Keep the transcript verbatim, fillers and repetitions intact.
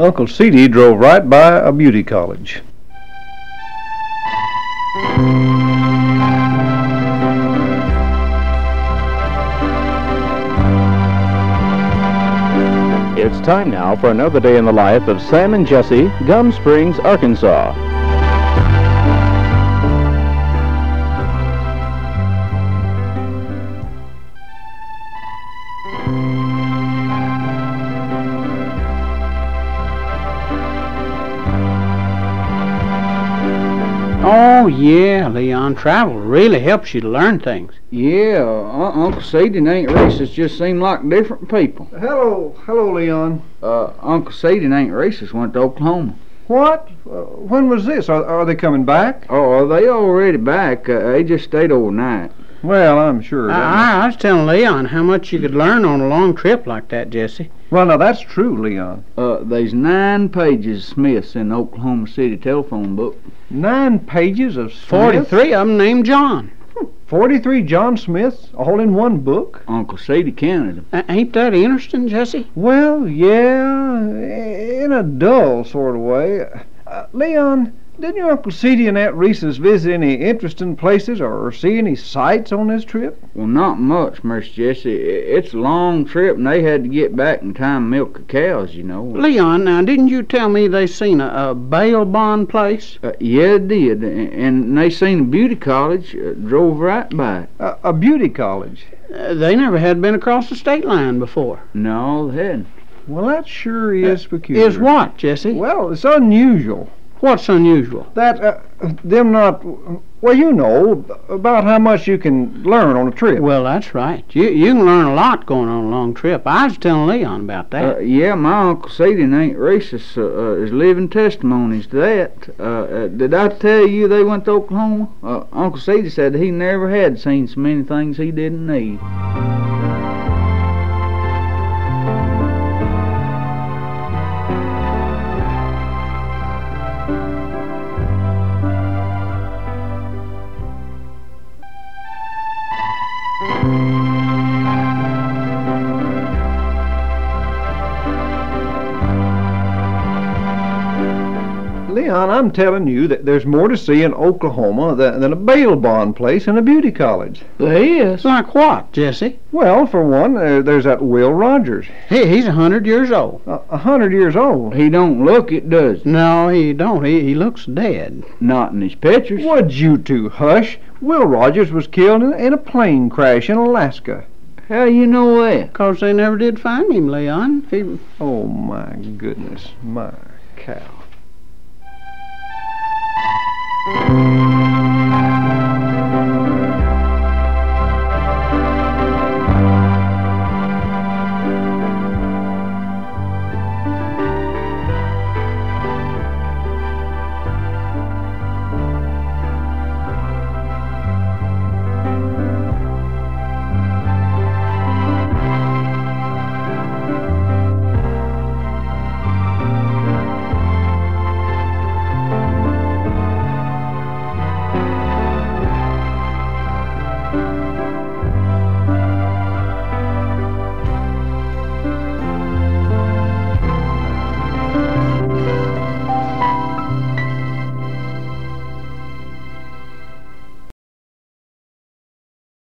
Uncle Ceedy drove right by a beauty college. It's time now for another day in the life of Sam and Jessie, Gum Springs, Arkansas. Oh, yeah, Leon, travel really helps you to learn things. Yeah, uh, Uncle Ceedy and Aunt Reese's just seem like different people. Hello, hello, Leon. Uh, Uncle Ceedy and Aunt Reese's went to Oklahoma. What? Uh, when was this? Are, are they coming back? Oh, are they already back? Uh, they just stayed overnight. Well, I'm sure. I, I was telling Leon how much you could learn on a long trip like that, Jesse. Well, now that's true, Leon. Uh, there's nine pages of Smiths in the Oklahoma City telephone book. Nine pages of Smiths? Forty-three of them named John. Forty-three John Smiths, all in one book? Uncle Ceedy counted them. Uh, ain't that interesting, Jesse? Well, yeah, in a dull sort of way. Uh, Leon, didn't your Uncle Ceedy and Aunt Reese's visit any interesting places or see any sights on this trip? Well, not much, Miss Jessie. It's a long trip, and they had to get back in time to milk the cows, you know. Leon, now, didn't you tell me they seen a, a bail bond place? Uh, yeah, it did. And they seen a beauty college, uh, drove right by it. Uh, a beauty college? Uh, they never had been across the state line before. No, they hadn't. Well, that sure is uh, peculiar. Is what, Jesse? Well, it's unusual. What's unusual? That, uh, them not, well, you know, about how much you can learn on a trip. Well, that's right. You you can learn a lot going on a long trip. I was telling Leon about that. Uh, yeah, my Uncle Ceedy and Aunt Reese's uh, uh, is living testimonies to that. Uh, uh, did I tell you they went to Oklahoma? Uh, Uncle Ceedy said he never had seen so many things he didn't need. Leon, I'm telling you that there's more to see in Oklahoma than, than a bail bond place and a beauty college. There is. Like what, Jesse? Well, for one, uh, there's that Will Rogers. He, he's a hundred years old. A uh, hundred years old? He don't look it, does he? No, he don't. He, he looks dead. Not in his pictures. Would you two hush? Will Rogers was killed in, in a plane crash in Alaska. How you know that? 'Cause they never did find him, Leon. He... Oh, my goodness. My cow.